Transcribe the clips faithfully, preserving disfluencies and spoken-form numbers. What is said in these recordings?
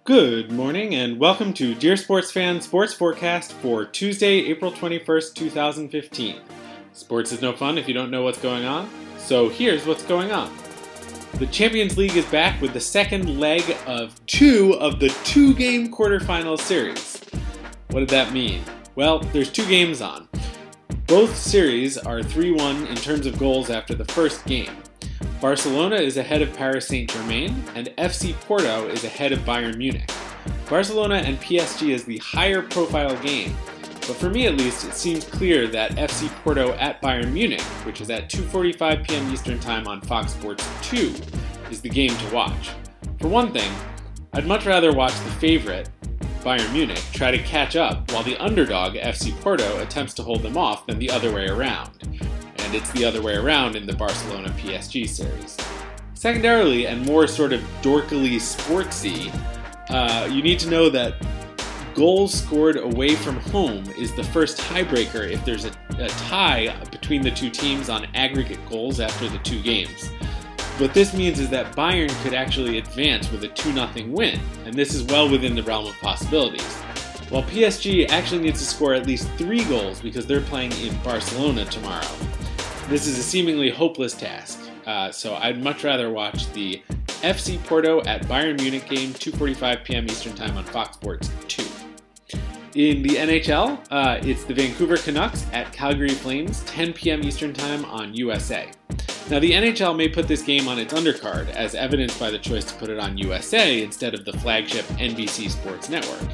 Good morning and welcome to Dear Sports Fan Sports Forecast for Tuesday, April twenty-first, twenty fifteen. Sports is no fun if you don't know what's going on, so here's what's going on. The Champions League is back with the second leg of two of the two-game quarterfinal series. What did that mean? Well, there's two games on. Both series are three one in terms of goals after the first game. Barcelona is ahead of Paris Saint-Germain, and F C Porto is ahead of Bayern Munich. Barcelona and P S G is the higher profile game, but for me at least, it seems clear that F C Porto at Bayern Munich, which is at two forty-five p.m. Eastern Time on Fox Sports two, is the game to watch. For one thing, I'd much rather watch the favorite, Bayern Munich, try to catch up while the underdog, F C Porto, attempts to hold them off than the other way around. And it's the other way around in the Barcelona-P S G series. Secondarily, and more sort of dorkily sportsy, uh, you need to know that goals scored away from home is the first tiebreaker if there's a, a tie between the two teams on aggregate goals after the two games. What this means is that Bayern could actually advance with a two nothing win, and this is well within the realm of possibilities. While P S G actually needs to score at least three goals because they're playing in Barcelona tomorrow. This is a seemingly hopeless task, uh, so I'd much rather watch the F C Porto at Bayern Munich game, two forty-five p.m. Eastern Time on Fox Sports two. In the N H L, uh, it's the Vancouver Canucks at Calgary Flames, ten p.m. Eastern Time on U S A. Now, the N H L may put this game on its undercard, as evidenced by the choice to put it on U S A instead of the flagship N B C Sports Network.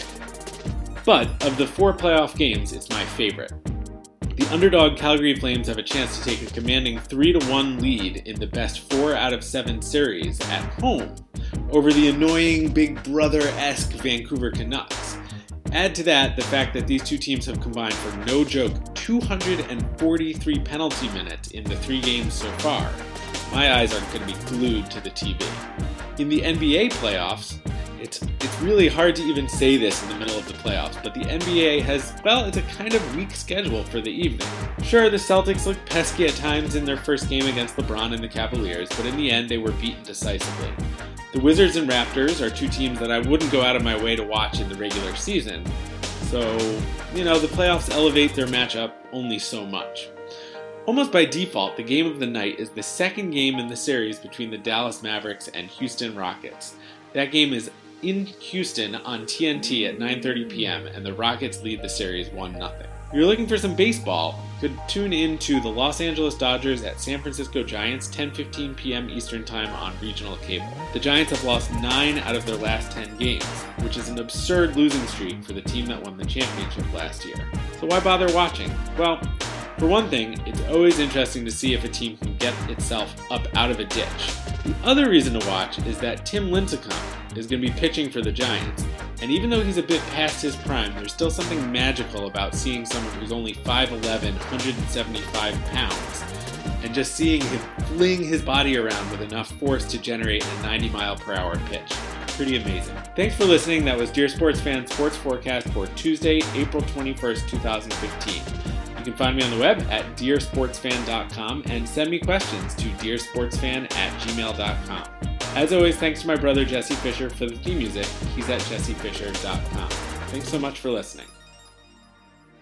But of the four playoff games, it's my favorite. The underdog Calgary Flames have a chance to take a commanding three to one lead in the best four out of seven series at home over the annoying Big Brother-esque Vancouver Canucks. Add to that the fact that these two teams have combined for no joke two hundred forty-three penalty minutes in the three games so far. My eyes are going to be glued to the T V. In the N B A playoffs, It's it's really hard to even say this in the middle of the playoffs, but the N B A has, well, it's a kind of weak schedule for the evening. Sure, the Celtics looked pesky at times in their first game against LeBron and the Cavaliers, but in the end they were beaten decisively. The Wizards and Raptors are two teams that I wouldn't go out of my way to watch in the regular season, so, you know, the playoffs elevate their matchup only so much. Almost by default, the game of the night is the second game in the series between the Dallas Mavericks and Houston Rockets. That game is in Houston on T N T at nine thirty p.m. and the Rockets lead the series one nothing. If you're looking for some baseball, you could tune in to the Los Angeles Dodgers at San Francisco Giants, ten fifteen p.m. Eastern Time on regional cable. The Giants have lost nine out of their last ten games, which is an absurd losing streak for the team that won the championship last year. So why bother watching? Well, for one thing, it's always interesting to see if a team can get itself up out of a ditch. The other reason to watch is that Tim Lincecum is going to be pitching for the Giants, and even though he's a bit past his prime, there's still something magical about seeing someone who's only five eleven, one hundred seventy-five pounds, and just seeing him fling his body around with enough force to generate a ninety mile per hour pitch. Pretty amazing. Thanks for listening. That was Dear Sports Fan Sports Forecast for Tuesday, April twenty-first, twenty fifteen. You can find me on the web at dear sports fan dot com and send me questions to dear sports fan at gmail dot com. As always, thanks to my brother Jesse Fisher for the theme music. He's at jesse fisher dot com. Thanks so much for listening.